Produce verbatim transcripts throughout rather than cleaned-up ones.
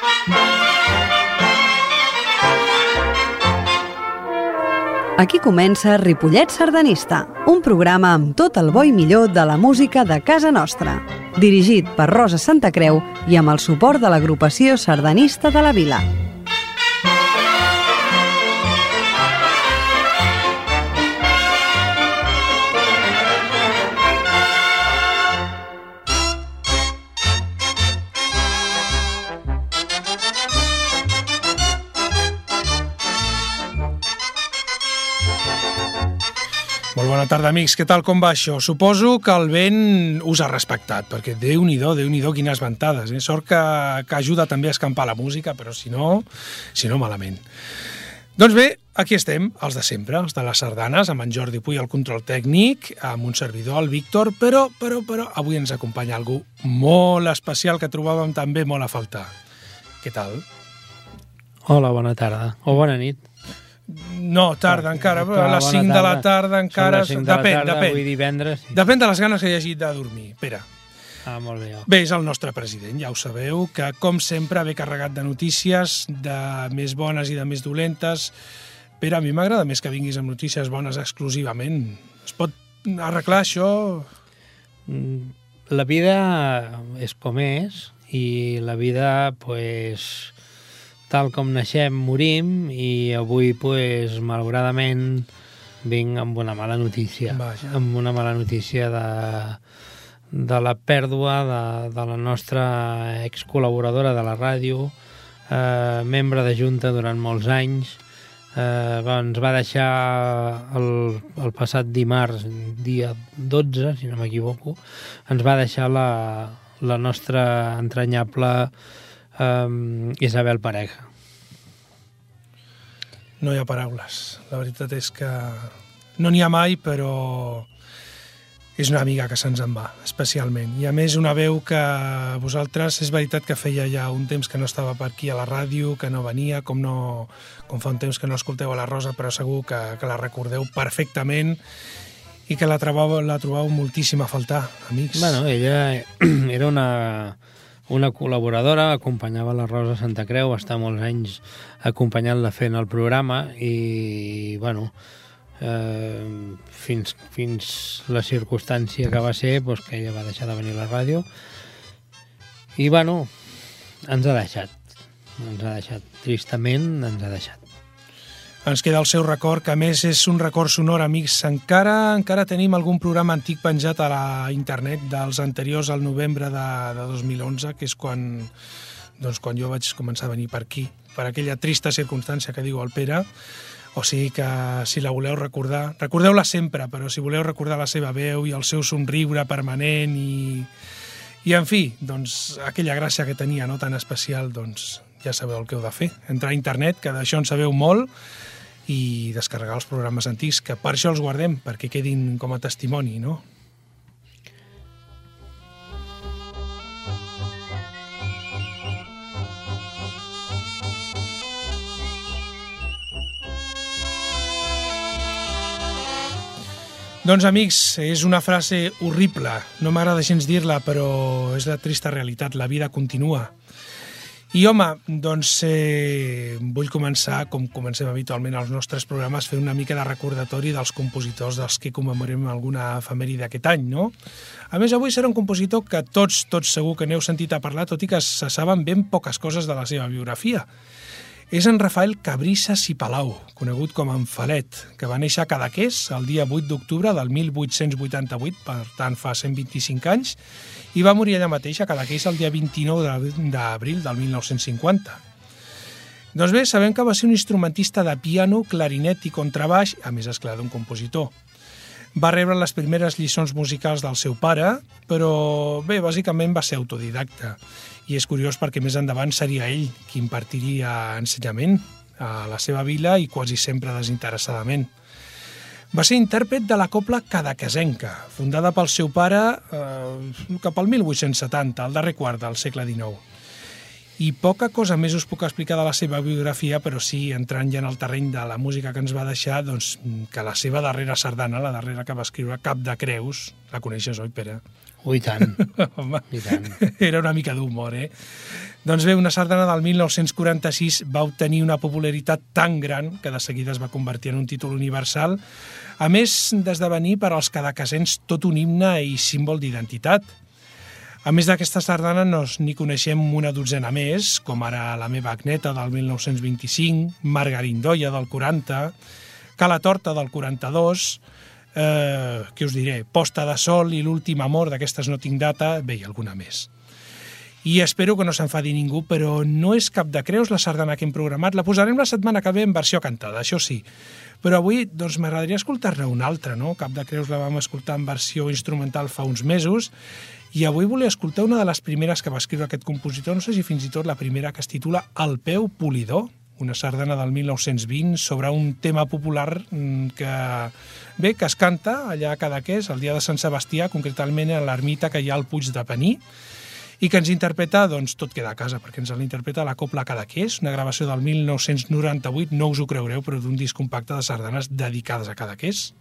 Aquí comença Ripollet Sardanista, un programa amb tot el bo i millor de la música de casa nostra, dirigit per Rosa Santacreu i amb el suport de l'agrupació sardanista de la vila. Molt bona tarda, amics. Què tal, com va això? Suposo que el vent us ha respectat, perquè Déu-n'hi-do, Déu-n'hi-do, quines ventades. Eh? Sort que, que ajuda també a escampar la música, però si no, si no malament. Doncs bé, aquí estem, els de sempre, els de les sardanes, amb en Jordi Puy al control tècnic, amb un servidor, el Víctor, però, però, però, avui ens acompanya algú molt especial que trobàvem també molt a faltar. Què tal? Hola, bona tarda. O bona nit. No, tarda encara, a les cinc de la tarda encara... Depèn, depèn. Avui divendres. Depèn de les ganes que hi hagi de dormir. Pere. Ah, molt bé. Bé, és el nostre president, ja ho sabeu, que com sempre ve carregat de notícies, de més bones i de més dolentes. Pere, a mi m'agrada més que vinguis amb notícies bones exclusivament. Es pot arreglar això? La vida és com és i la vida, pues... tal com naixem, morim, i avui, pues, malauradament, vinc amb una mala notícia. Vaja. Amb una mala notícia de, de la pèrdua de, de la nostra excol·laboradora de la ràdio, eh, membre de Junta durant molts anys. Eh, ens va deixar el, el passat dimarts, dia dotze, si no m'equivoco, ens va deixar la, la nostra entranyable Um, Isabel Pareja. No hi ha paraules. La veritat és que no n'hi ha mai, però és una amiga que se'ns en va, especialment. I a més una veu que vosaltres, és veritat que feia ja un temps que no estava per aquí a la ràdio, que no venia, com, no, com fa un temps que no escolteu a la Rosa, però segur que, que la recordeu perfectament i que la trobàveu, la trobàveu moltíssim a faltar, amics. Bueno, ella era una... una col·laboradora, acompanyava la Rosa Santacreu, està molts anys acompanyant-la fent el programa i, bueno, eh, fins, fins la circumstància que va ser, doncs, que ella va deixar de venir a la ràdio i, bueno, ens ha deixat. Ens ha deixat. Tristament ens ha deixat. Ens queda el seu record, que a més és un record sonor, amics. Encara encara tenim algun programa antic penjat a la internet dels anteriors al novembre de, de dos mil onze, que és quan, doncs, quan jo vaig començar a venir per aquí, per aquella trista circumstància que diu el Pere. O sigui que si la voleu recordar, recordeu-la sempre, però si voleu recordar la seva veu i el seu somriure permanent i, i en fi, doncs, aquella gràcia que tenia, no, tan especial, doncs ja sabeu el que heu de fer. Entrar a internet, que d'això en sabeu molt, i descarregar els programes antics, que per això els guardem, perquè quedin com a testimoni, no? Doncs, amics, és una frase horrible. No m'agrada gens dir-la, però és la trista realitat. La vida continua. I, home, doncs eh, vull començar, com comencem habitualment als nostres programes, fent una mica de recordatori dels compositors dels que commemorem alguna efemèride aquest any, no? A més, avui serà un compositor que tots, tots segur que n'heu sentit a parlar, tot i que se saben ben poques coses de la seva biografia. És en Rafael Cabrisas i Palau, conegut com en Falet, que va néixer a Cadaqués el dia vuit d'octubre del mil vuit-cents vuitanta-vuit, per tant fa cent vint-i-cinc anys, i va morir allà mateix a Cadaqués el dia vint-i-nou d'abril del mil nou-cents cinquanta. Doncs bé, sabem que va ser un instrumentista de piano, clarinet i contrabaix, a més, esclar, d'un compositor. Va rebre les primeres lliçons musicals del seu pare, però bé, bàsicament va ser autodidacta. I és curiós perquè més endavant seria ell qui impartiria ensenyament a la seva vila i quasi sempre desinteressadament. Va ser intèrpret de la cobla cadaquesenca, fundada pel seu pare eh, cap al mil vuit-cents setanta, al darrer quart del segle dinou. I poca cosa més us puc explicar de la seva biografia, però sí, entrant ja en el terreny de la música que ens va deixar, doncs, que la seva darrera sardana, la darrera que va escriure, Cap de Creus, la coneixes, oi, Pere? Ui, tant. Home, I tant. era una mica d'humor, eh? Doncs bé, una sardana del mil nou-cents quaranta-sis va obtenir una popularitat tan gran que de seguida es va convertir en un títol universal, a més d'esdevenir per als cadaquesens tot un himne i símbol d'identitat. A més d'aquesta sardana n'hi coneixem una dotzena més, com ara La meva Agneta del mil nou-cents vint-i-cinc, Margarindoia del quaranta, Cala Torta del quaranta-dos, eh, què us diré, Posta de Sol i L'últim amor, d'aquestes no tinc data, bé, i alguna més. I espero que no s'enfadi ningú, però no és Cap de Creus la sardana que hem programat, la posarem la setmana que ve en versió cantada, això sí. Però avui doncs, m'agradaria escoltar-ne una altra, no? Cap de Creus la vam escoltar en versió instrumental fa uns mesos, i avui volia escoltar una de les primeres que va escriure aquest compositor, no sé si fins i tot la primera, que es titula El peu polidor, una sardana del mil nou-cents vint sobre un tema popular que, bé, que es canta allà a Cadaqués, el dia de Sant Sebastià, concretament a l'ermita que hi ha al Puig de Pení, i que ens interpreta, doncs, Tot queda a casa, perquè ens l'interpreta la Copla Cadaqués, una gravació del mil nou-cents noranta-vuit, no us ho creureu, però d'un disc compacte de sardanes dedicades a Cadaqués.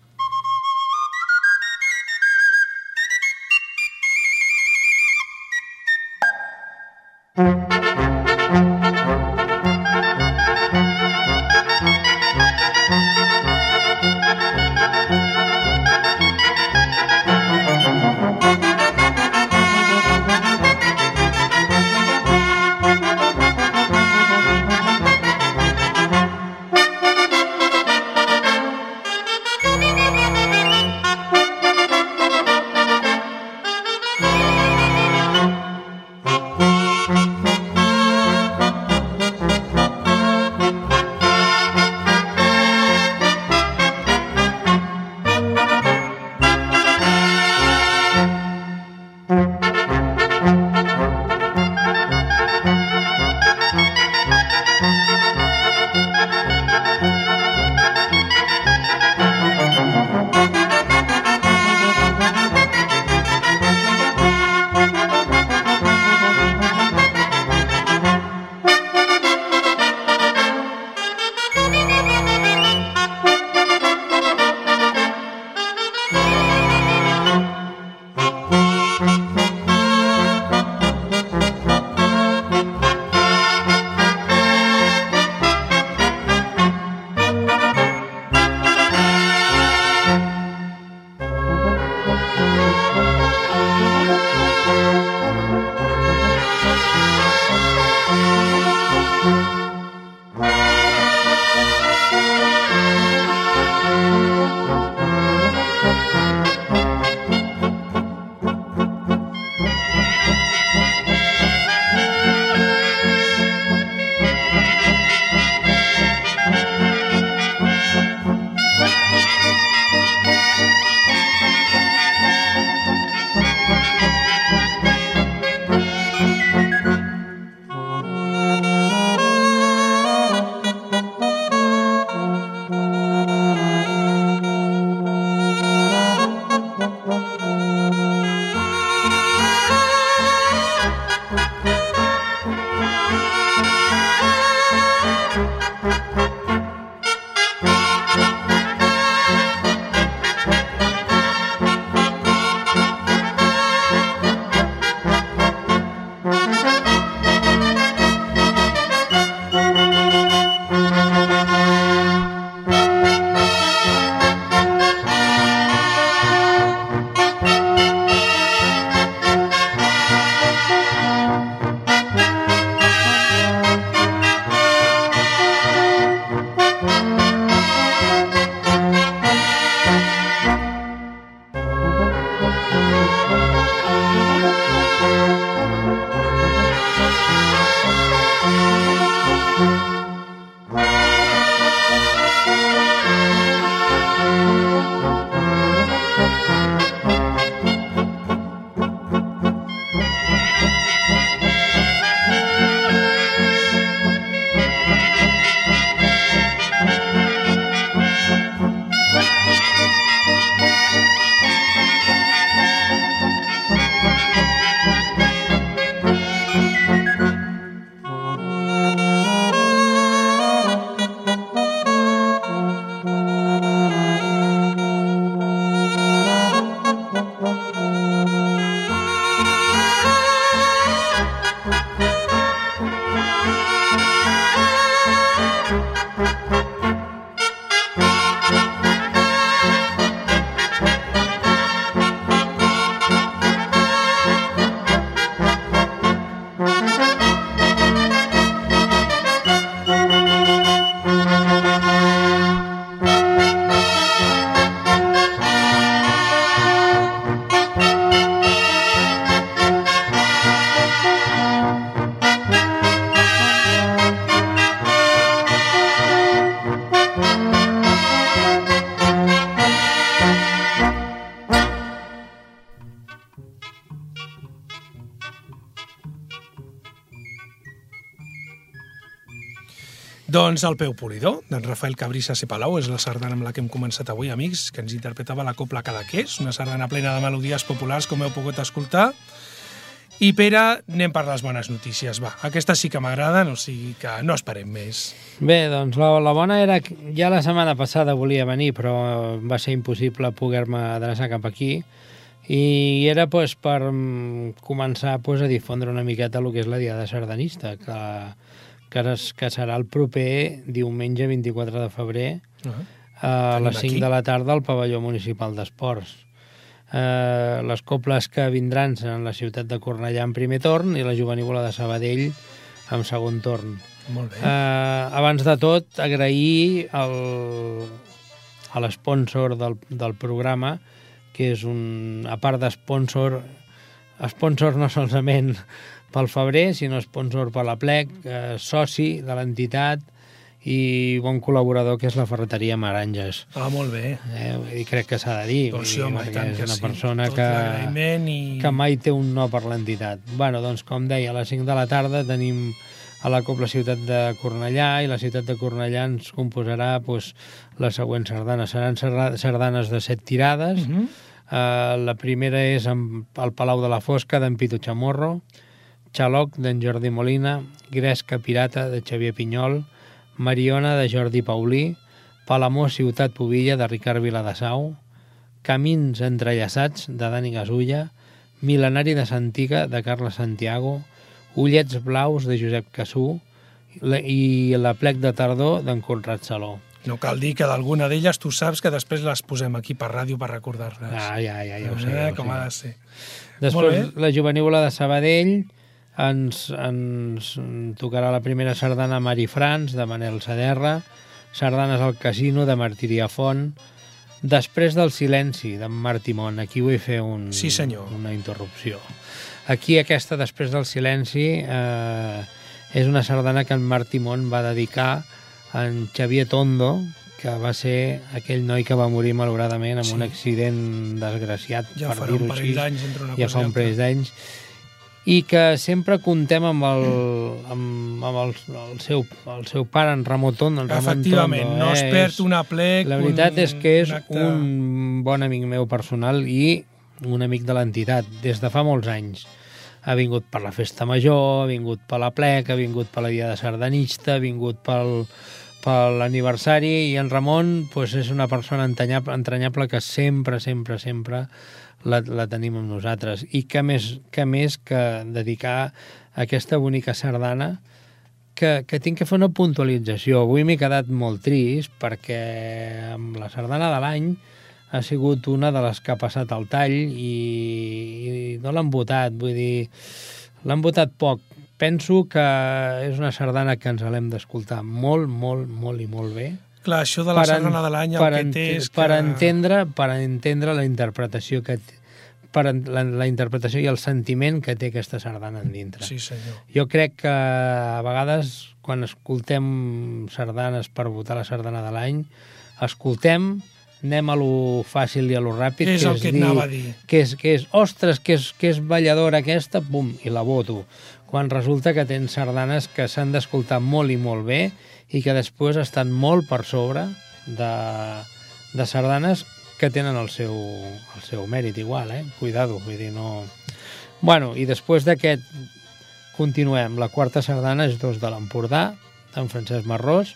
Doncs el Peu Polidor, d'en Rafael Cabrissa Palau, és la sardana amb la que hem començat avui, amics, que ens interpretava la Copla Cadaqués, una sardana plena de melodies populars, com heu pogut escoltar. I Pere, anem per les bones notícies. Va, aquestes sí que m'agraden, o sigui que no esperem més. Bé, doncs la, la bona era que ja la setmana passada volia venir, però va ser impossible poder-me adreçar cap aquí. I era pues, per començar pues, a difondre una miqueta el que és la Diada Sardanista, que, que, es, que serà el proper diumenge vint-i-quatre de febrer uh -huh. a les cinc de la tarda al pavelló municipal d'esports. Eh, les coples que vindran seran la ciutat de Cornellà en primer torn i la Jovenívola de Sabadell en segon torn. Molt bé. Eh, abans de tot, agrair el, a l'espònsor del, del programa, que és un, a part d'espònsor, espònsor no solament pel febrer, sinó espònsor per la plec, eh, soci de l'entitat i bon col·laborador, que és la ferreteria Maranges. Ah, molt bé. Eh, I crec que s'ha de dir, doncs sí, home, perquè és una sí. persona Tot que, i... que mai té un no per l'entitat. Bueno, doncs, com deia, a les cinc de la tarda tenim a la Copla Ciutat de Cornellà, i la ciutat de Cornellà ens composarà pues, les següents sardanes. Seran sardanes de set tirades. Uh -huh. uh, la primera és al Palau de la Fosca, d'en Pitu Chamorro, Xaloc, d'en Jordi Molina, Gresca Pirata, de Xavier Pinyol, Mariona, de Jordi Paulí, Palamós Ciutat Pubilla, de Ricard Viladasau, Camins entrellaçats, de Dani Gasulla, Mil·lenari de Santiga, de Carles Santiago, Ullets blaus, de Josep Cassú, i la plec de tardor, d'en Conrad Saló. No cal dir que d'alguna d'elles tu saps que després les posem aquí per ràdio per recordar-les. Ah, ja, ja, ja ho sé. Eh, ja ho com sé. ha de ser. Després, la Jovenívola de Sabadell ens, ens tocarà la primera sardana Mari Frans, de Manel Saderra, sardanes al Casino, de Martirià Font, Després del silenci, d'en Martí Mont. Aquí vull fer un, sí, senyor. una interrupció. Aquí aquesta Després del silenci eh, és una sardana que en Martí Mont va dedicar a en Xavier Tondo, que va ser aquell noi que va morir malauradament en sí. un accident desgraciat, ja per fa dir-ho un així. d'anys entre una ja cosa fa un parell d'anys. I que sempre contem amb el, amb, amb el, el, seu, el seu pare, en Ramon Tondo. En Ramon Efectivament, Tondo, no eh? es perd una plec. La veritat un, és que és un, acte... un bon amic meu personal i un amic de l'entitat, des de fa molts anys. Ha vingut per la festa major, ha vingut per la plec, ha vingut per la Diada Sardanista, ha vingut pel, per l'aniversari, i en Ramon pues, és una persona entranyable, entranyable que sempre, sempre, sempre la, la tenim amb nosaltres. I que més, que més que dedicar aquesta bonica sardana, que, que tinc que fer una puntualització. Avui m'he quedat molt trist perquè amb la sardana de l'any ha sigut una de les que ha passat al tall i, i no l'han votat, vull dir, l'han votat poc. Penso que és una sardana que ens l'hem d'escoltar molt, molt, molt i molt bé. Clar, això de la sardana de l'any el que té és que... Per entendre, per entendre la interpretació que per la, la interpretació i el sentiment que té aquesta sardana en dintre. Sí, senyor. Jo crec que a vegades quan escoltem sardanes per votar la sardana de l'any, escoltem, anem a lo fàcil i a lo ràpid, és que el és que dir, anava a dir. Que és, que és, ostres, que és, que és balladora aquesta, pum, i la voto. Quan resulta que tens sardanes que s'han d'escoltar molt i molt bé i que després estan molt per sobre de, de sardanes que tenen el seu, el seu mèrit igual, eh? Cuidado, vull dir, no... Bueno, i després d'aquest continuem. La quarta sardana és Dos de l'Empordà, d'en Francesc Marrós,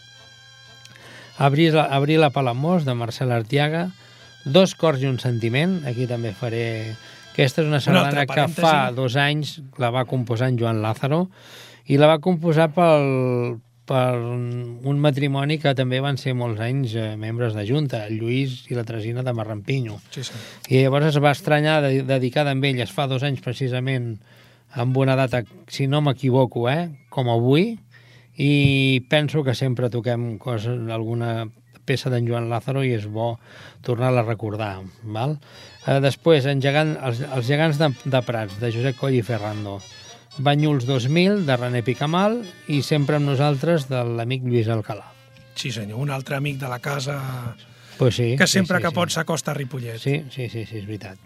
Abril, Abril a Palamós, de Marcel Artiaga, Dos cors i un sentiment, aquí també faré... Aquesta és una sardana que fa dos anys la va composar en Joan Lázaro i la va composar pel, per un matrimoni que també van ser molts anys eh, membres de Junta, el Lluís i la Tresina de Marrampinyo. Sí, sí. I llavors es va estranyar de, dedicada amb elles fa dos anys precisament amb una data, si no m'equivoco, eh, com avui, i penso que sempre toquem coses, alguna peça d'en Joan Lázaro i és bo tornar-la a recordar. Val? Eh, després, en gegant, els, els gegants de, de Prats, de Josep Coll i Ferrando, Banyuls dos mil, de René Picamal, i sempre amb nosaltres de l'amic Lluís Alcalà. Sí, senyor, un altre amic de la casa pues sí, que sempre sí, sí, que sí. pot s'acosta a Ripollet. Sí, sí, sí, sí, és veritat.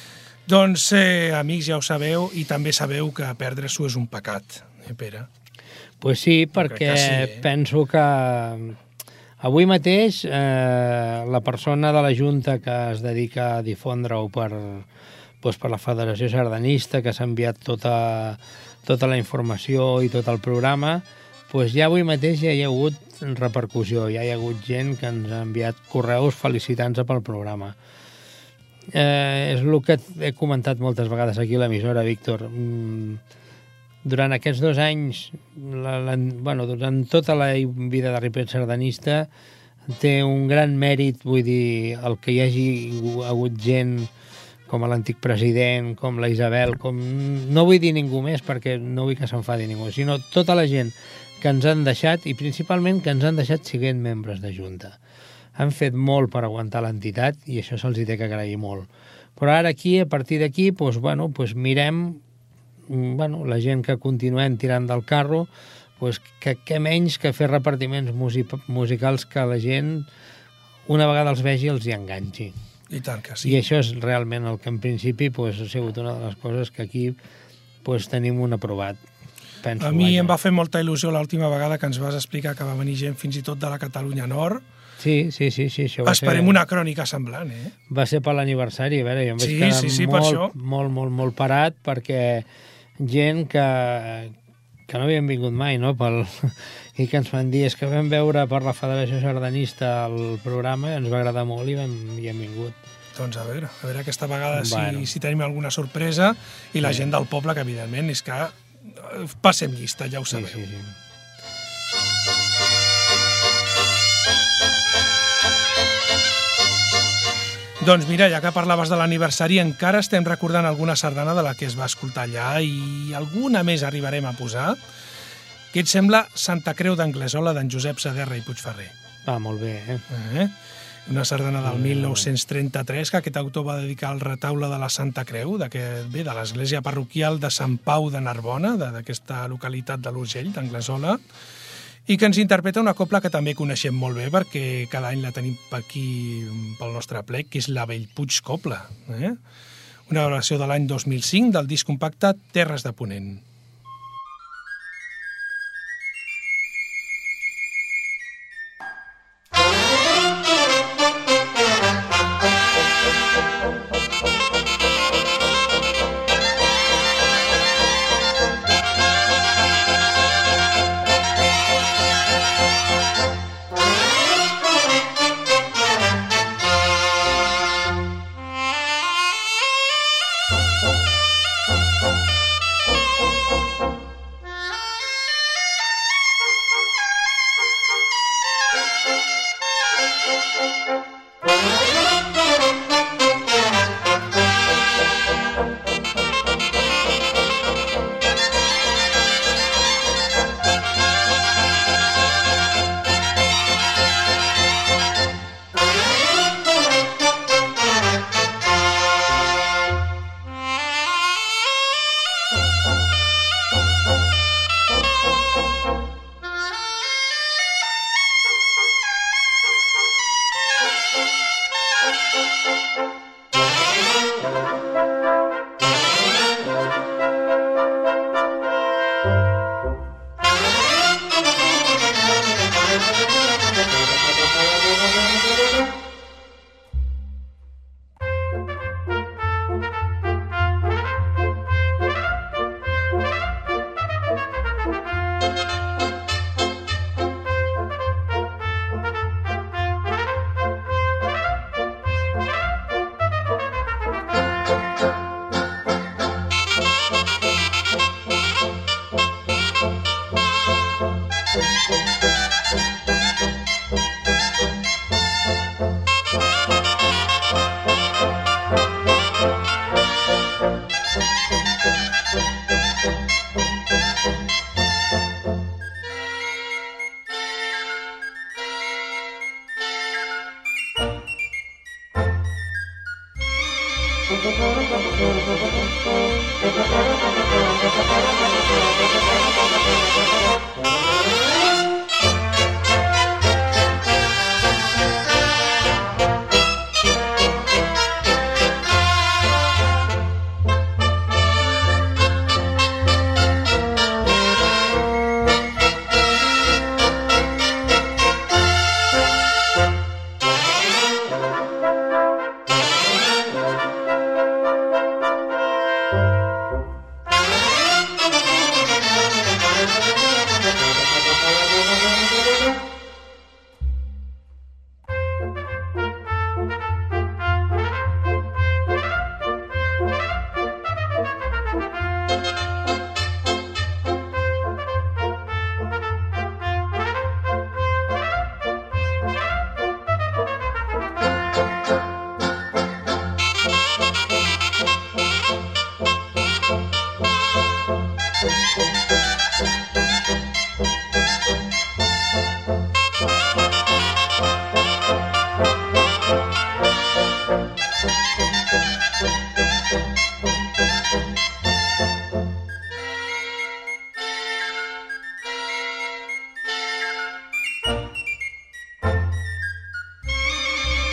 Doncs, eh, amics, ja ho sabeu, i també sabeu que perdre-s'ho és un pecat, eh, Pere? Pues sí, perquè que sí, eh? penso que avui mateix eh, la persona de la Junta que es dedica a difondre-ho per, doncs per la Federació Sardanista, que s'ha enviat tota, tota la informació i tot el programa, doncs ja avui mateix ja hi ha hagut repercussió, ja hi ha hagut gent que ens ha enviat correus felicitant-se pel programa. Eh, és el que he comentat moltes vegades aquí a l'emissora, Víctor. Mm, durant aquests dos anys, la, la, bueno, durant tota la vida de Ripollet Sardanista, té un gran mèrit, vull dir, el que hi hagi hagut gent com l'antic president, com la Isabel, com... no vull dir ningú més perquè no vull que s'enfadi ningú, sinó tota la gent que ens han deixat, i principalment que ens han deixat siguent membres de Junta. Han fet molt per aguantar l'entitat i això se'ls té que agrair molt. Però ara aquí, a partir d'aquí, doncs, bueno, doncs mirem, bueno, la gent que continuem tirant del carro, doncs, que, que menys que fer repartiments musicals que la gent, una vegada els vegi, els hi enganxi. I tant que sí. I això és realment el que en principi doncs, ha sigut una de les coses que aquí doncs, tenim un aprovat. Penso, a mi vaja. em va fer molta il·lusió l'última vegada que ens vas explicar que va venir gent fins i tot de la Catalunya Nord. Sí, sí, sí. sí això va Esperem ser... una crònica semblant, eh? Va ser per l'aniversari, a veure, jo em vaig Sí, quedar sí, sí, per molt, això. molt, molt, molt parat perquè gent que, que no havien vingut mai, no?, pel... i que ens van dir, és que vam veure per la Federació Sardanista el programa, ens va agradar molt i, vam, i hem vingut. Doncs a veure, a veure aquesta vegada Bueno. si, si tenim alguna sorpresa i la gent del poble, que evidentment és que passem llista, ja ho sabeu. Sí, sí, sí. Doncs mira, ja que parlaves de l'aniversari, encara estem recordant alguna sardana de la que es va escoltar allà i alguna més arribarem a posar. Què et sembla Santa Creu d'Anglesola d'en Josep Saderra i Puigferrer? Va, molt bé, eh? Eh? Una sardana del mil nou-cents trenta-tres que aquest autor va dedicar al retaule de la Santa Creu, de, que, bé, de l'església parroquial de Sant Pau de Narbona, d'aquesta localitat de l'Urgell, d'Anglesola, i que ens interpreta una copla que també coneixem molt bé perquè cada any la tenim per aquí pel nostre plec, que és la Bellpuig Copla. Eh? Una versió de l'any dos mil cinc del disc compacte Terres de Ponent.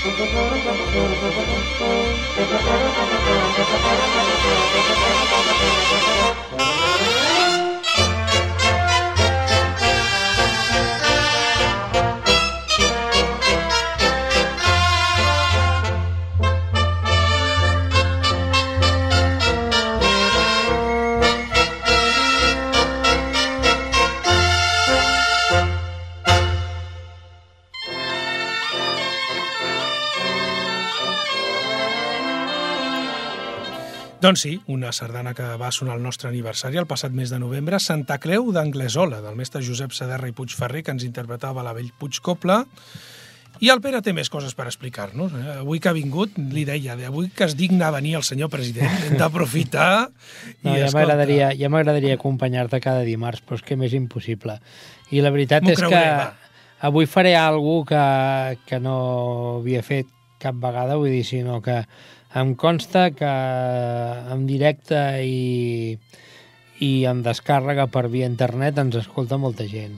Doncs sí, una sardana que va sonar al nostre aniversari el passat mes de novembre, Santa Creu d'Anglesola, del mestre Josep Saderra i Puigferrer, que ens interpretava la Vell Puigcobla. I el Pere té més coses per explicar-nos. Eh? Avui que ha vingut, li deia, avui que es digna a venir el senyor president, hem d'aprofitar. No, ja m'agradaria ja m'agradaria acompanyar-te cada dimarts, però és que m'és impossible. I la veritat és creuré, que va. avui faré alguna que, que no havia fet cap vegada, vull dir, sinó que em consta que en directe i, i en descàrrega per via internet ens escolta molta gent.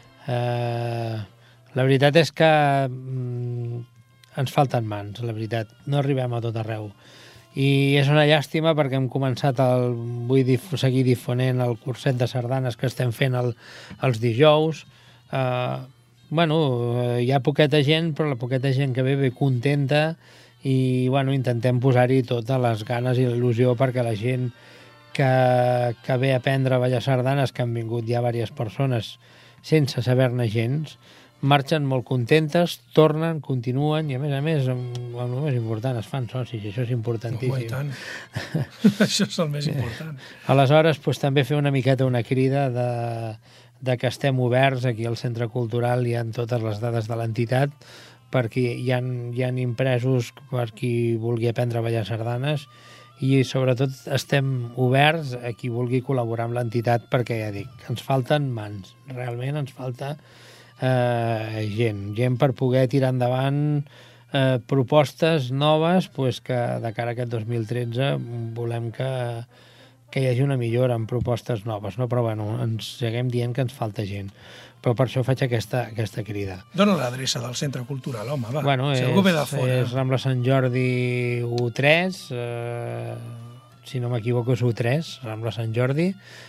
Eh, la veritat és que mm, ens falten mans, la veritat. No arribem a tot arreu. I és una llàstima perquè hem començat, el, vull dif seguir difonent el curset de sardanes que estem fent el, els dijous. Eh, bueno, hi ha poqueta gent, però la poqueta gent que ve ve contenta i bueno, intentem posar-hi totes les ganes i l'il·lusió perquè la gent que, que ve a aprendre a ballar sardanes, que han vingut ja diverses persones sense saber-ne gens, marxen molt contentes, tornen, continuen i a més a més, el més important, es fan socis, i això és importantíssim. Oh, i tant. Això és el més important. Aleshores, doncs, també fer una miqueta una crida de, de que estem oberts, aquí al Centre Cultural hi ha totes les dades de l'entitat, perquè hi ha, hi ha impresos per qui vulgui aprendre a ballar sardanes i sobretot estem oberts a qui vulgui col·laborar amb l'entitat perquè, ja dic, ens falten mans, realment ens falta eh, gent, gent per poder tirar endavant eh, propostes noves pues, que de cara a aquest dos mil tretze volem que, que hi hagi una millora en propostes noves, no? Però bueno, ens seguim dient que ens falta gent. Però per això faig aquesta, aquesta crida. Dóna l'adreça del Centre Cultural, home, va. Bueno, si és, algú ve de fora. És Rambla Sant Jordi u tres, eh, si no m'equivoco és u tres, Rambla Sant Jordi.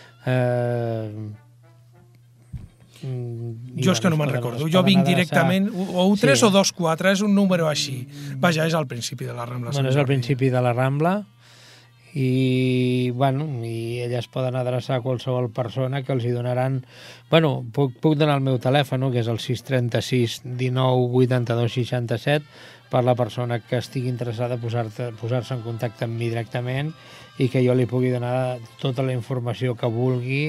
Eh, jo és que no me'n recordo. Jo vinc directament, o u tres sí. O dos quatre, és un número així. Vaja, és al principi de la Rambla Sant bueno, Jordi. És al principi de la Rambla. I, bueno, i elles poden adreçar a qualsevol persona que els hi donaran... Bueno, puc, puc donar el meu telèfon, que és el sis tres sis dinou vuitanta-dos seixanta-set, per la persona que estigui interessada a posar-se posar en contacte amb mi directament i que jo li pugui donar tota la informació que vulgui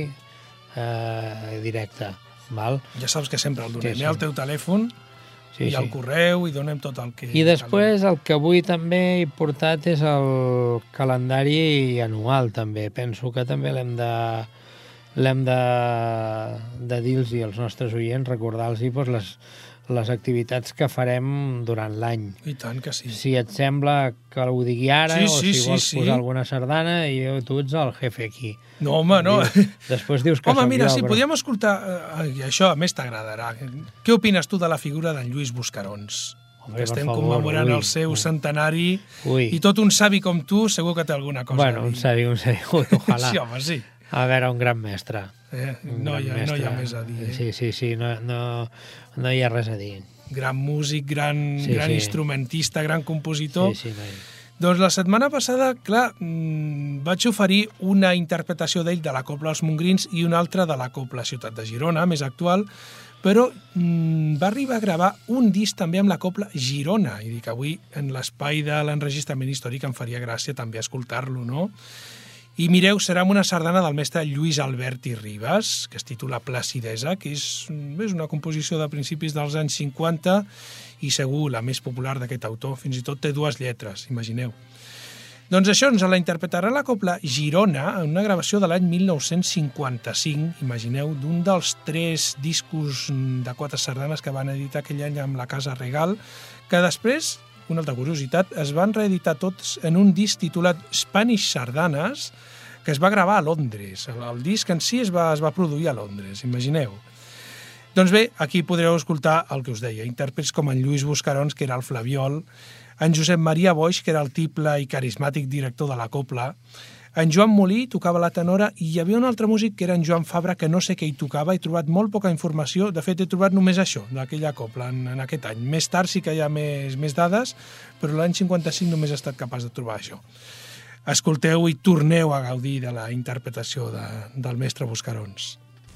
eh, directa. Val? Ja saps que sempre el donem, sí, sí. Eh, el teu telèfon sí, i el sí. correu, i donem tot el que... I després el que avui també he portat és el calendari anual, també. Penso que també l'hem de l'hem de, de dir-los als nostres oients, recordar-los doncs, les, les activitats que farem durant l'any. I tant que sí. Si et sembla que ho digui ara, sí, o sí, si vols sí, posar sí. alguna sardana, i tu ets el jefe aquí. No, home, no. Dius, després dius que home, soc mira, jo, si però... podíem escoltar... Eh, això a més t'agradarà. Què opines tu de la figura d'en Lluís Buscarons? Home, que estem favor, commemorant ui, el seu ui. centenari Ui. i tot un savi com tu segur que té alguna cosa bueno, a dir. un savi, un savi, ui, ojalà. Sí, home, sí. A veure, un gran mestre. Eh? No, hi ha, no hi ha més a dir. Eh? Sí, sí, sí, no, no, no hi ha res a dir. Gran músic, gran, sí, gran sí. instrumentista, gran compositor. Sí, sí, no hi... Doncs la setmana passada, clar, mmm, vaig oferir una interpretació d'ell de la Cobla als Mongrins i una altra de la Cobla Ciutat de Girona, més actual, però mmm, va arribar a gravar un disc també amb la Cobla Girona, i dic, avui en l'espai de l'enregistrament històric em faria gràcia també escoltar-lo, no? I mireu, serà una sardana del mestre Lluís Albert i Ribas, que es titula Placidesa, que és, és una composició de principis dels anys cinquanta i segur la més popular d'aquest autor. Fins i tot té dues lletres, imagineu. Doncs això ens la interpretarà la Cobla Girona en una gravació de l'any mil nou-cents cinquanta-cinc, imagineu, d'un dels tres discos de quatre sardanes que van editar aquell any amb la Casa Regal, que després... Una altra curiositat, es van reeditar tots en un disc titulat Spanish Sardanes, que es va gravar a Londres. El, el disc en si es va, es va produir a Londres, imagineu. Doncs bé, aquí podreu escoltar el que us deia, intèrprets com en Lluís Buscarons, que era el Flabiol, en Josep Maria Boix, que era el tiple i carismàtic director de la copla, en Joan Molí tocava la tenora i hi havia un altre músic que era en Joan Fabra, que no sé què hi tocava, he trobat molt poca informació, de fet he trobat només això, d'aquella copla en, en aquest any. Més tard sí que hi ha més, més dades, però l'any cinquanta-cinc només he estat capaç de trobar això. Escolteu i torneu a gaudir de la interpretació de, del mestre Buscarons.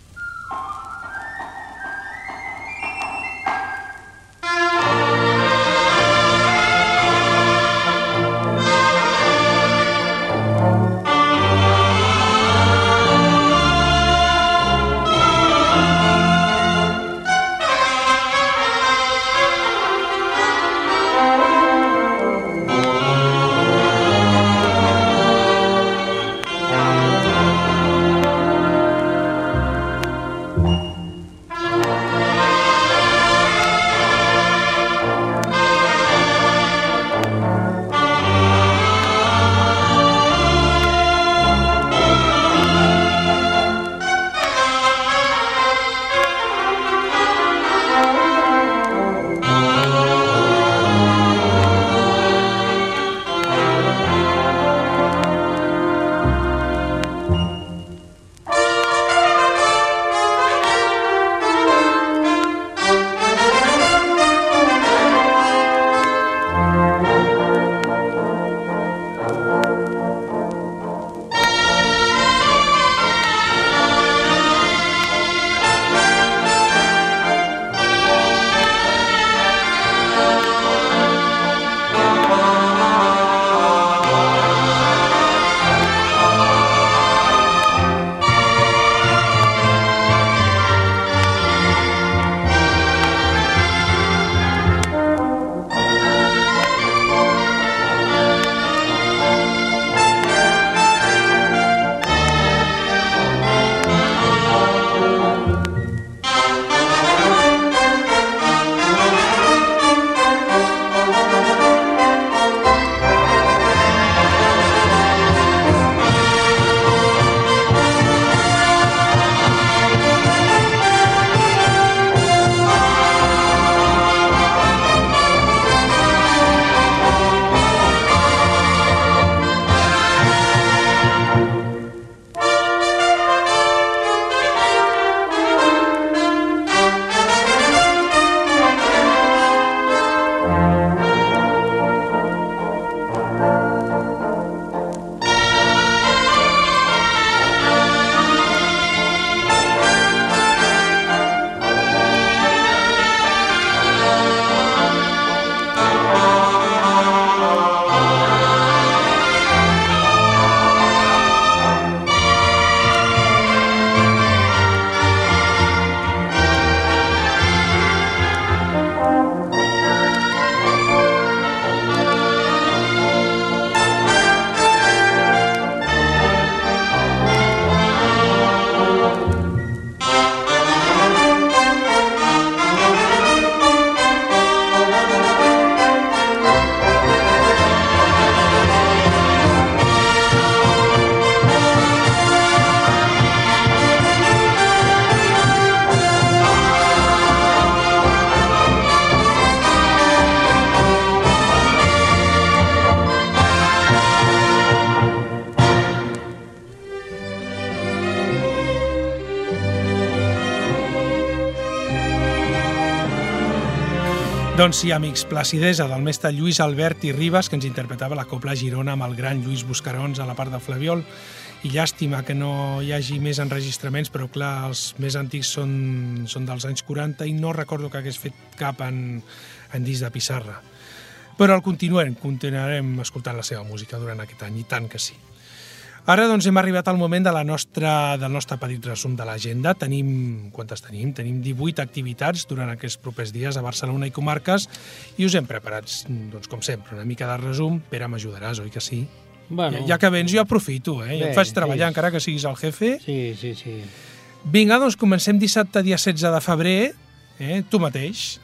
Doncs sí, amics, Placidesa, del mestre Lluís Albert i Ribas, que ens interpretava la copla Girona amb el gran Lluís Buscarons a la part de Flabiol. I llàstima que no hi hagi més enregistraments, però clar, els més antics són, són dels anys quaranta i no recordo que hagués fet cap en, en disc de pissarra. Però el continuem, continuarem escoltant la seva música durant aquest any, i tant que sí. Ara doncs hem arribat al moment de la nostra, del nostre petit resum de l'agenda. Tenim, quantes tenim? Tenim divuit activitats durant aquests propers dies a Barcelona i comarques i us hem preparat, doncs, com sempre, una mica de resum. Pere, m'ajudaràs, oi que sí? Bueno, ja, ja que vens jo aprofito, eh? Bé, em faig treballar, sí. Encara que siguis el jefe. Sí, sí, sí. Vinga, doncs comencem dissabte, dia setze de febrer, eh? Tu mateix.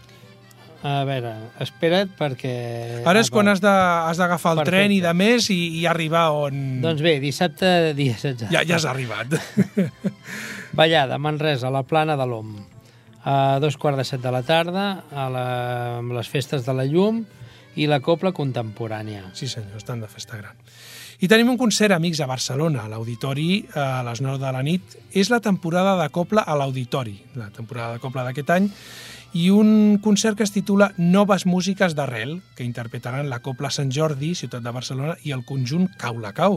A veure, espera't perquè... Ara és quan has de, has d'agafar el Perfecte. tren i de més i, i arribar on... Doncs bé, dissabte, dia setze. Ja, ja has arribat. Ballada, Manresa, la Plana de l'Om. a dos quarts de set de la tarda, a la, amb les festes de la llum i la copla contemporània. Sí senyor, estan de festa gran. I tenim un concert, amics, a Barcelona, a l'Auditori, a les nou de la nit. És la temporada de copla a l'Auditori, la temporada de copla d'aquest any, i un concert que es titula Noves músiques d'arrel, que interpretaran la Copla Sant Jordi, ciutat de Barcelona, i el conjunt Cau la Cau.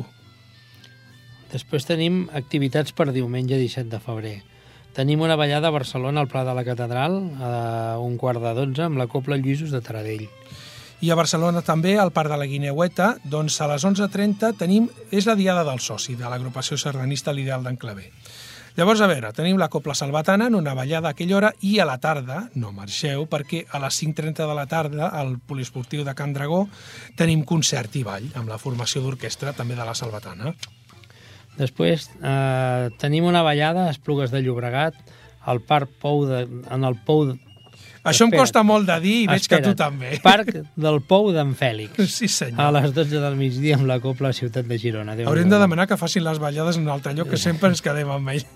Després tenim activitats per diumenge disset de febrer. Tenim una ballada a Barcelona al Pla de la Catedral a un quart de dotze amb la Copla Lluïsos de Taradell. I a Barcelona també, al Parc de la Guineueta, doncs a les onze trenta tenim, és la Diada del Soci, de l'agrupació sardanista L'Ideal d'en Clavé. Llavors, a veure, tenim la Copla Salvatana en una ballada a aquella hora i a la tarda, no marxeu, perquè a les cinc trenta de la tarda al Poliesportiu de Can Dragó tenim concert i ball amb la formació d'orquestra també de la Salvatana. Després eh, tenim una ballada a Esplugues de Llobregat al Parc Pou de, en el Pou de... Això Espera't. em costa molt de dir i veig Espera't. que tu també. Parc del Pou d'en Fèlix. Sí, senyor. A les dotze del migdia amb la Copla Ciutat de Girona. Déu Haurem Déu. de demanar que facin les ballades en un altre lloc, que sempre ens quedem amb ell.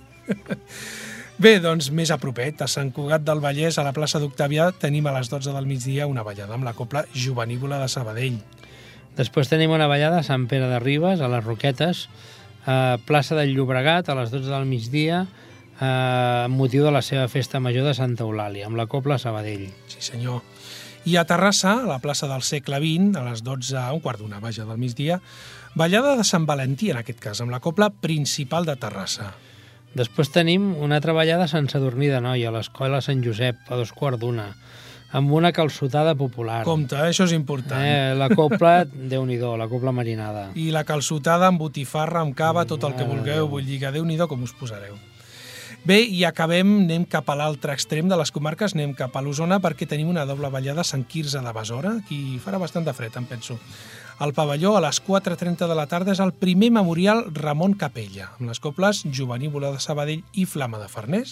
Bé, doncs més a propet, a Sant Cugat del Vallès, a la plaça d'Octavià, tenim a les dotze del migdia una ballada amb la Copla Jovenívola de Sabadell. Després tenim una ballada a Sant Pere de Ribes, a les Roquetes, a plaça del Llobregat, a les dotze del migdia, amb motiu de la seva festa major de Santa Eulàlia, amb la Copla Sabadell. Sí, senyor. I a Terrassa, a la plaça del segle vint, a les dotze, a un quart d'una, vaja, del migdia, ballada de Sant Valentí, en aquest cas, amb la Copla Principal de Terrassa. Després tenim una altra ballada a Sant Sadurní d'Anoia, a l'Escola Sant Josep, a dos quarts d'una, amb una calçotada popular. Compte, això és important. Eh, la copla, Déu-n'hi-do, la copla marinada. I la calçotada amb botifarra, amb cava, tot el que vulgueu, vull dir que Déu-n'hi-do com us posareu. Bé, i acabem, anem cap a l'altre extrem de les comarques, anem cap a l'Osona, perquè tenim una doble ballada a Sant Quirze de Besora, aquí farà bastant de fred, em penso. Al pavelló, a les quatre trenta de la tarda, és el primer memorial Ramon Capella, amb les coples Jovenívola de Sabadell i Flama de Farners.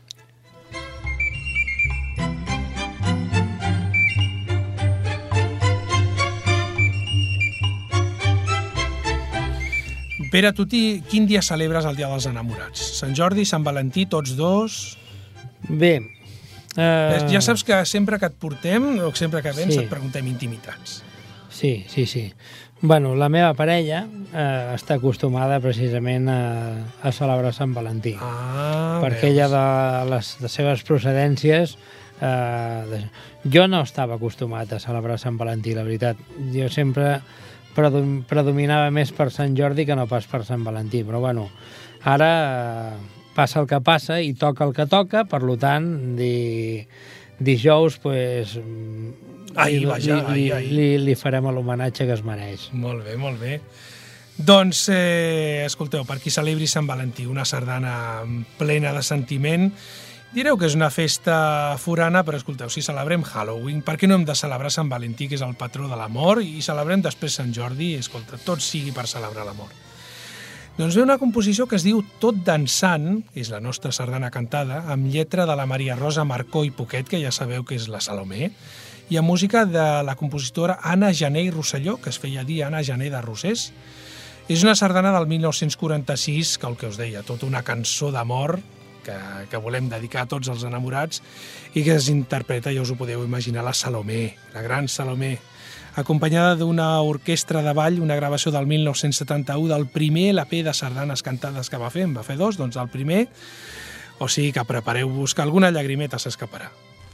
Pere, tu quin dia celebres el Dia dels Enamorats? Sant Jordi, Sant Valentí, tots dos? Bé... Eh... Ja saps que sempre que et portem, o sempre que vens, sí. et preguntem intimitats. Sí, sí, sí. Bueno, la meva parella eh, està acostumada precisament a, a celebrar Sant Valentí. Ah, perquè veus. ella de les, de seves procedències... Eh, de... Jo no estava acostumat a celebrar Sant Valentí, la veritat. Jo sempre... predominava més per Sant Jordi que no pas per Sant Valentí, però bueno, ara eh, passa el que passa i toca el que toca, per tant, di, dijous, pues, ai, li, vaja, li, ai, ai. li, li farem l'homenatge que es mereix. Molt bé, molt bé. Doncs, eh, escolteu, per qui celebri Sant Valentí, una sardana plena de sentiment. Direu que és una festa forana, però escolteu, si celebrem Halloween, per què no hem de celebrar Sant Valentí, que és el patró de l'amor, i celebrem després Sant Jordi, i escolta, tot sigui per celebrar l'amor. Doncs ve una composició que es diu Tot dansant, és la nostra sardana cantada, amb lletra de la Maria Rosa Marcó i Poquet, que ja sabeu que és la Salomé, i amb música de la compositora Anna Jané i Rosselló, que es feia dir Anna Jané de Rosés. És una sardana del mil nou-cents quaranta-sis, que el que us deia, tota una cançó d'amor, Que, que volem dedicar a tots els enamorats i que es interpreta, ja us ho podeu imaginar, la Salomé, la gran Salomé, acompanyada d'una orquestra de ball, una gravació del mil nou-cents setanta-u del primer L P de sardanes cantades que va fer, en va fer dos, doncs del primer, o sigui que prepareu-vos que alguna llagrimeta s'escaparà.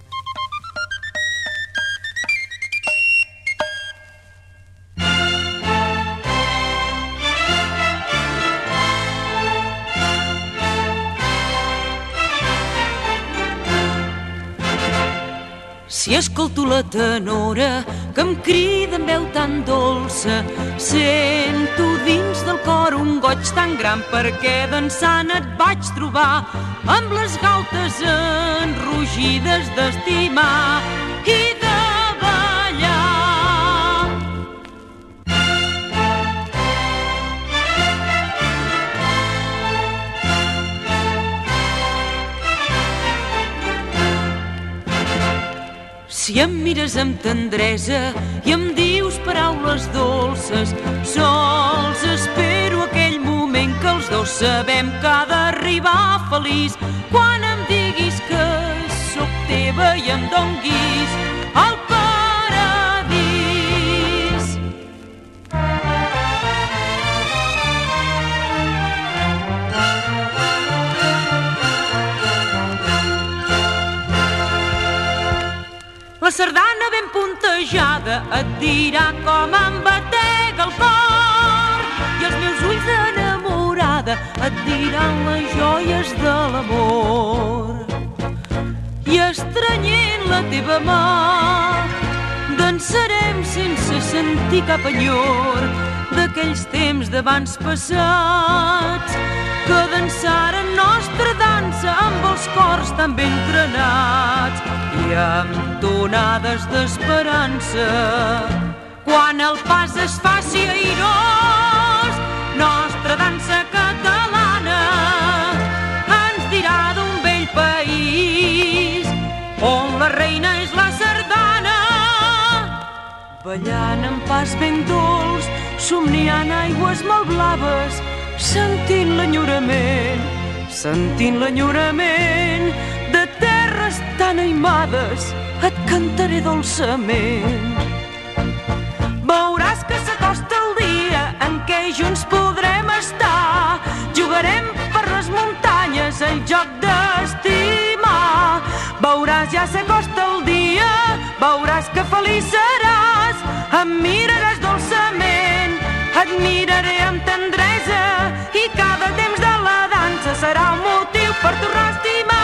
Si escolto la tenora que em crida amb veu tan dolça, sento dins del cor un goig tan gran perquè dansant et vaig trobar amb les gautes enrogides d'estimar i de ballar. Si em mires amb tendresa i em dius paraules dolces, sols espero aquell moment que els dos sabem que ha d'arribar feliç. Quan em diguis que que hi em donguis al paradís. La sardana ben puntejada et dirà com em batega el cor i els meus ulls d'enamorada et diran les joies de l'amor. I estranyent la teva mà dansarem sense sentir cap enyor d'aquells temps d'abans passats que dansaren nostra dansa amb els cors tan ben trenats i amb tonades d'esperança. Quan el pas es faci airós, nostra dansa catalana ens dirà d'un vell país on la reina és la sardana. Ballant en pas ben dolç, somniant aigües molt blaves, sentint l'enyorament, sentint l'enyorament de terres tan aimades, et cantaré dolçament. Veuràs que s'acosta el dia en què junts podrem estar, jugarem per les muntanyes el joc d'estimar. Veuràs, ja s'acosta el dia, veuràs que feliç seràs, em miraràs dolçament, et miraré amb tendresa i cada temps de la dansa serà un motiu per tornar a estimar.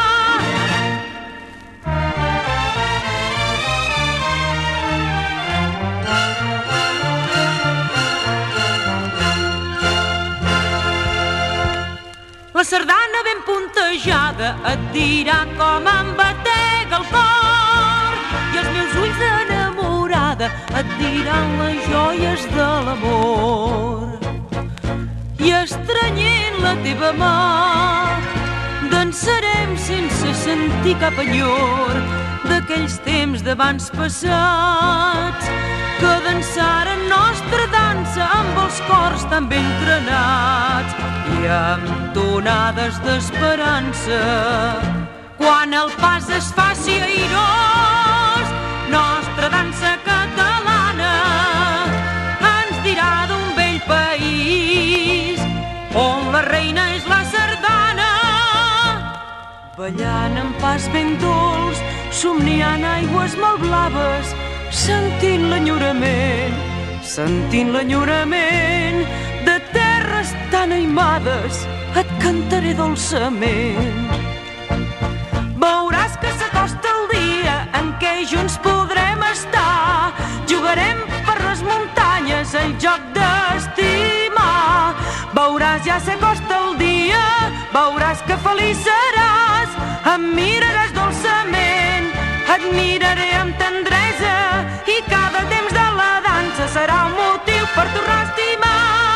La sardana ben puntejada et dirà com em batega el cor i els meus ulls d'enamorada et diran les joies de l'amor. I estranyent la teva mà dansarem sense sentir cap enyor d'aquells temps d'abans passats que dansaren nostra dansa amb els cors tan ben trenats i amb tonades d'esperança. Quan el pas es faci airós, nostra dansa catalana ens dirà d'un vell país on la reina és la sardana. Ballant en pas ben dolç, somniant aigües molt blaves, sentint l'enyorament, sentint l'enyorament de terres tan aimades, et cantaré dolçament. Veuràs que s'acosta el dia en què junts podrem estar, jugarem per les muntanyes el joc d'estimar. Veuràs, ja s'acosta el dia, veuràs que feliç seràs, em miraràs dolçament, et miraré amb tendresa i cada temps de la dansa serà un motiu per tornar a estimar.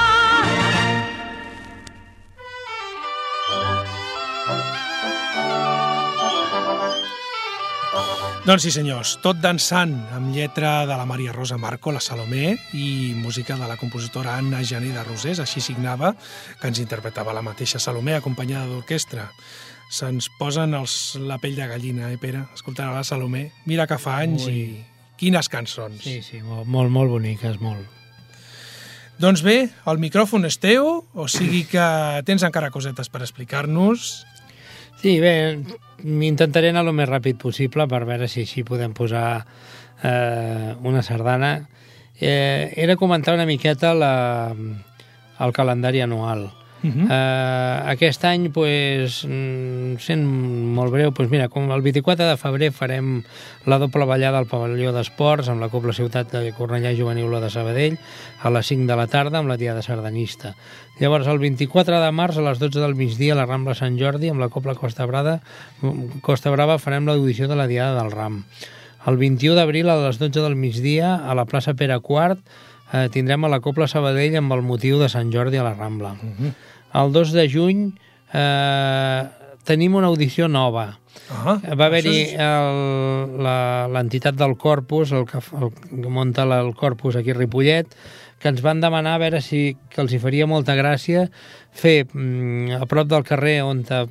Doncs sí, senyors, tot dansant amb lletra de la Maria Rosa Marco, la Salomé, i música de la compositora Anna Gené de Rosés, així signava, que ens interpretava la mateixa Salomé, acompanyada d'orquestra. Se'ns posen els, la pell de gallina, eh, Pere? Escoltant a la Salomé. Mira que fa anys. Ui. I quines cançons. Sí, sí, molt, molt, molt boniques, molt. Doncs bé, el micròfon és teu, o sigui que tens encara cosetes per explicar-nos. Sí, bé, m'intentaré anar el més ràpid possible per veure si així podem posar eh, una sardana. Eh, era comentar una miqueta la, el calendari anual. Uh-huh. eh, aquest any, pues, sent molt breu, pues mira, com el vint-i-quatre de febrer farem la doble ballada al pavelló d'esports amb la Cobla Ciutat de Cornellà Juvenil de Sabadell a les cinc de la tarda amb la Diada Sardanista. Llavors, el vint-i-quatre de març a les dotze del migdia a la Rambla Sant Jordi amb la Cobla Costa Brava, Costa Brava farem l'audició de la Diada del Ram. El vint-i-u d'abril a les dotze del migdia a la plaça Pere quart eh, tindrem a la Cobla Sabadell amb el motiu de Sant Jordi a la Rambla. Uh-huh. El dos de juny eh, tenim una audició nova. Uh-huh. Va haver-hi és... l'entitat del Corpus, el que, el que munta el Corpus aquí a Ripollet, que ens van demanar a veure si que els hi faria molta gràcia fer mm, a prop del carrer on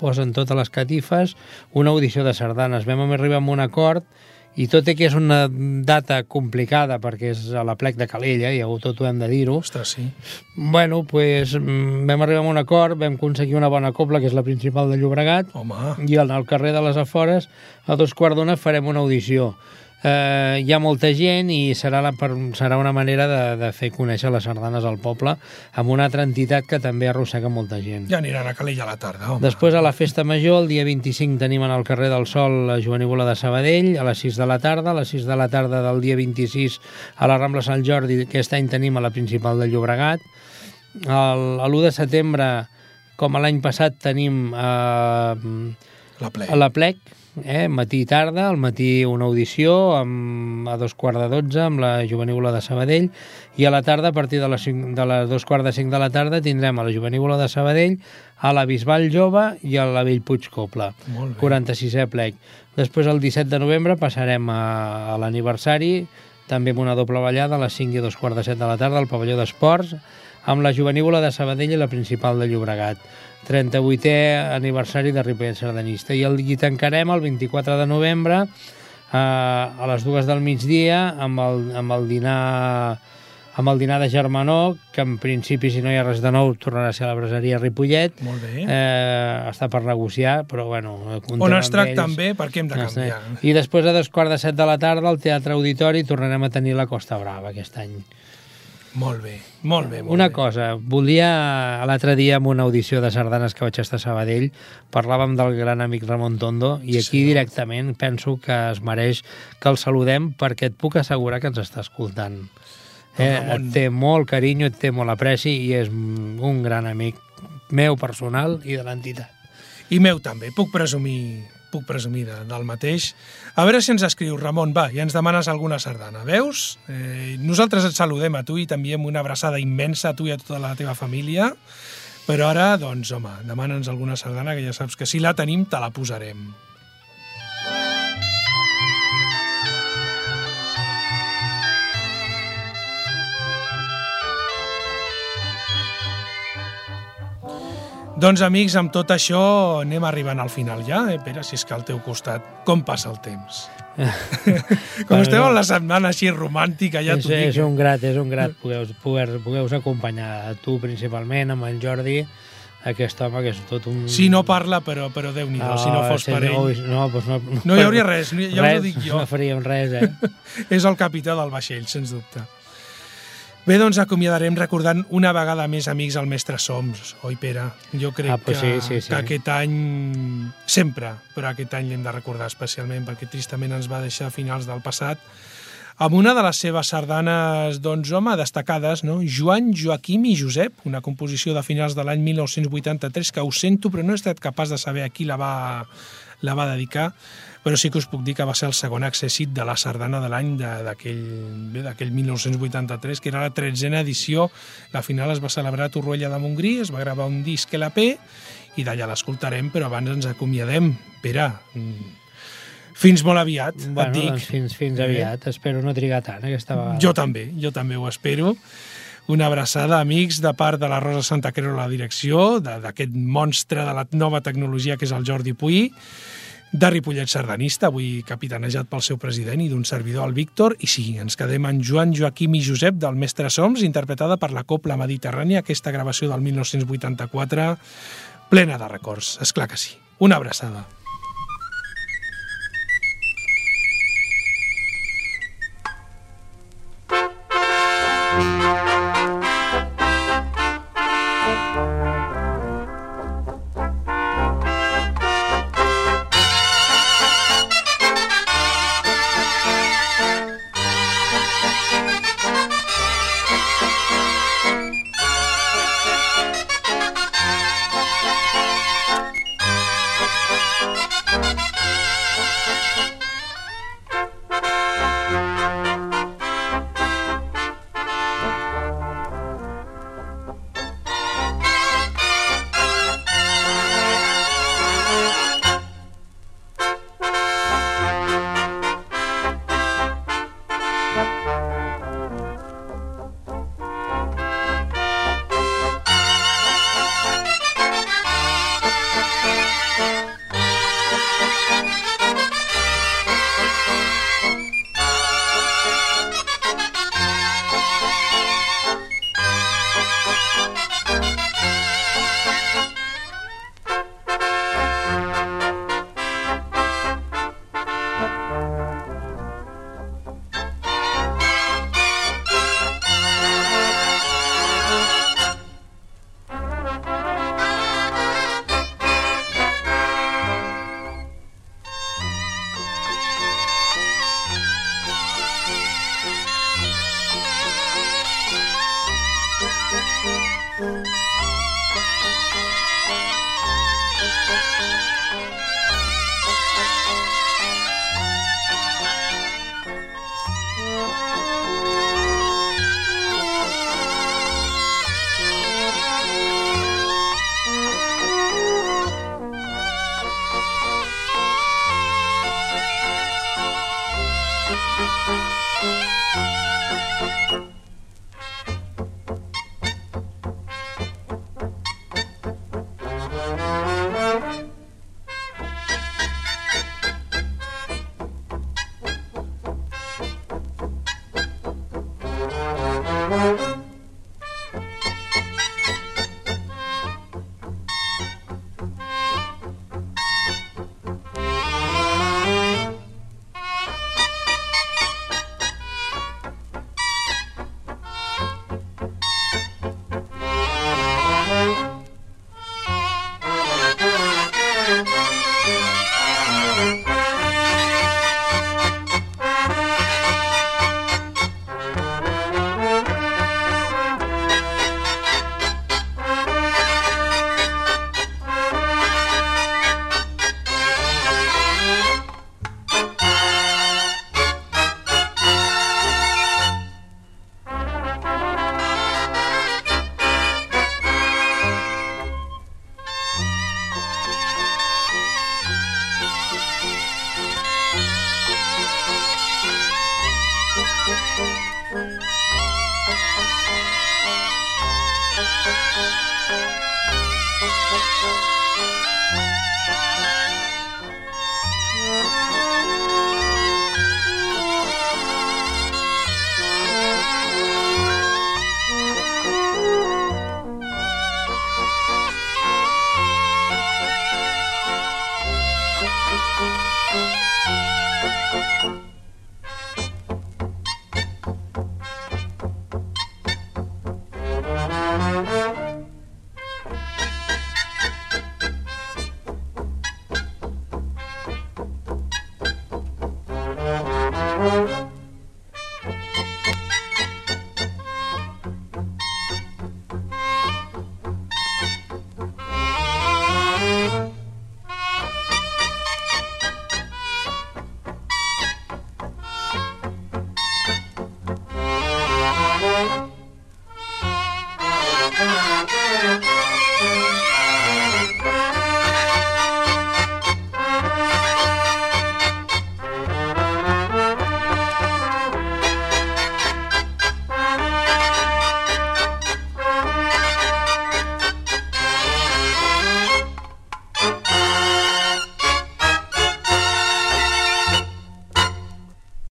posen totes les catifes, una audició de sardanes. Vam arribar a un acord, i tot i que és una data complicada perquè és a la plec de Calella, i tot ho hem de dir-ho. Ostres, sí. Bueno, pues, vam arribar a un acord, vam aconseguir una bona copla, que és la principal de Llobregat, Home. i al carrer de les Afores, a dos quarts d'una, farem una audició. Eh, hi ha molta gent i serà, la, per, serà una manera de, de fer conèixer les sardanes al poble amb una altra entitat que també arrossega molta gent. Ja aniran a Calella a la tarda, home. Després, a la festa major, el dia vint-i-cinc, tenim en el carrer del Sol la Joanívola de Sabadell, a les sis de la tarda. A les sis de la tarda del dia vint-i-sis, a la Rambla Sant Jordi, aquest any tenim a la principal de Llobregat. L'u de setembre, com l'any passat, tenim eh, la plec. a la plec, eh, matí i tarda, al matí una audició amb, a dos quarts de dotze amb la Jovenívola de Sabadell, i a la tarda, a partir de les, cinc, de les dos quarts de cinc de la tarda, tindrem a la Jovenívola de Sabadell, a la Bisbal Jove i a la Bellpuig Copla, quaranta-sisè plec. Després, el disset de novembre, passarem a, a l'aniversari, també amb una doble ballada a les cinc i a dos quarts de set de la tarda al pavelló d'esports, amb la Jovenívola de Sabadell i la principal de Llobregat. trenta-vuitè aniversari de Ripollet Sardanista. I el i tancarem el vint-i-quatre de novembre eh, a les dues del migdia amb el, amb el dinar amb el dinar de germanor, que en principi, si no hi ha res de nou, tornarà a ser a la braseria Ripollet. Molt bé. Eh, està per negociar, però bueno... On es tracten bé, perquè hem de canviar. I després, a dos quarts de set de la tarda, al Teatre Auditori, tornarem a tenir la Costa Brava aquest any. Molt bé, molt bé. Molt una bé. cosa, volia, l'altre dia en una audició de sardanes que vaig estar a Sabadell, parlàvem del gran amic Ramon Tondo, i aquí sí, directament penso que es mereix que el saludem, perquè et puc assegurar que ens està escoltant. Eh, et té molt carinyo, et té molt apreci, i és un gran amic meu personal i de l'entitat. I meu també, puc presumir, puc presumir de, del mateix. A veure si ens escriu, Ramon, va, i ens demanes alguna sardana, veus? Eh, nosaltres et saludem a tu i t'enviem una abraçada immensa a tu i a tota la teva família, però ara, doncs, home, demana'ns alguna sardana, que ja saps que si la tenim te la posarem. Doncs, amics, amb tot això anem arribant al final ja, eh, Pere, si és que al teu costat com passa el temps? Com bueno, estem en la setmana així romàntica, ja t'ho dic. És un grat, és un grat poder-vos acompanyar, a tu principalment, amb en Jordi, aquest home que és tot un... Si no parla, però, però Déu-n'hi-do, no, si no fos per ell... No, doncs no, no, no hi hauria res, ja res, us ho dic jo. No faríem res, eh? És el capità del vaixell, sens dubte. Bé, doncs acomiadarem recordant una vegada més, amics, el mestre Soms, oi, Pere? Jo crec ah, pues que, sí, sí, sí. que aquest any, sempre, però aquest any l'hem de recordar especialment, perquè tristament ens va deixar a finals del passat, amb una de les seves sardanes, doncs, home, destacades, no? Joan, Joaquim i Josep, una composició de finals de l'any mil nou-cents vuitanta-tres, que ho sento, però no he estat capaç de saber a qui la va, la va dedicar, però sí que us puc dir que va ser el segon accèssit de la sardana de l'any d'aquell mil nou-cents vuitanta-tres, que era la tretzena edició. La final es va celebrar a Torroella de Montgrí, es va gravar un disc L P, i d'allà l'escoltarem, però abans ens acomiadem. Pere, fins molt aviat, bueno, et dic. Doncs fins, fins aviat, eh? Espero no trigar tant aquesta vegada. Jo també, jo també ho espero. Una abraçada, amics, de part de la Rosa Santa Creu a la direcció, d'aquest monstre de la nova tecnologia que és el Jordi Puy, de Ripollet Sardanista, avui capitanejat pel seu president, i d'un servidor, el Víctor, i sí, ens quedem en Joan, Joaquim i Josep del Mestre Soms, interpretada per la Copla Mediterrània, aquesta gravació del mil nou-cents vuitanta-quatre, plena de records, esclar que sí. Una abraçada.